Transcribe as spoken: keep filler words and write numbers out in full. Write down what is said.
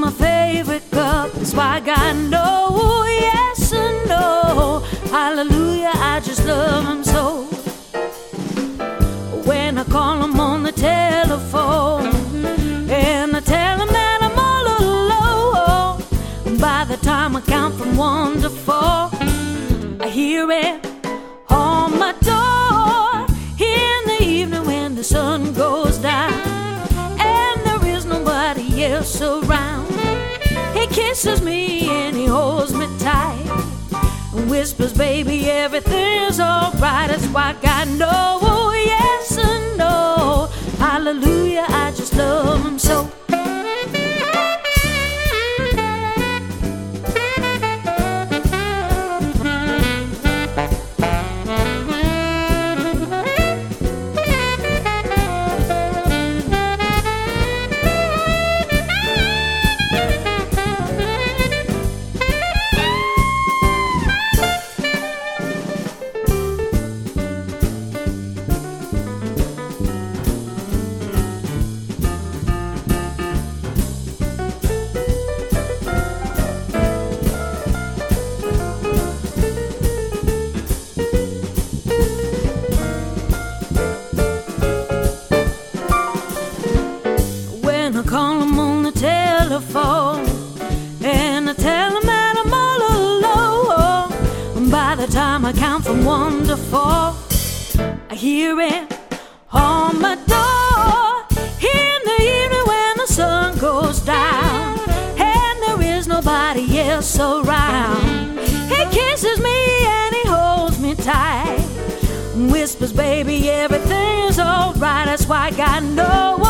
my favorite cup. That's why I got no yes and no. Hallelujah, I just love him so. When I call him on the telephone and I tell him that I'm all alone, by the time I count from one to four, I hear it on my door. In the evening when the sun goes down and there is nobody else around, he kisses me and he holds me tight and whispers, baby, everything's alright. That's why I got no yes and no. Hallelujah, I just love him so. I call him on the telephone and I tell him that I'm all alone. By the time I count from one to four, I hear it on my door. In the evening when the sun goes down and there is nobody else around, he kisses me and he holds me tight and whispers, baby, everything's alright. That's why I got no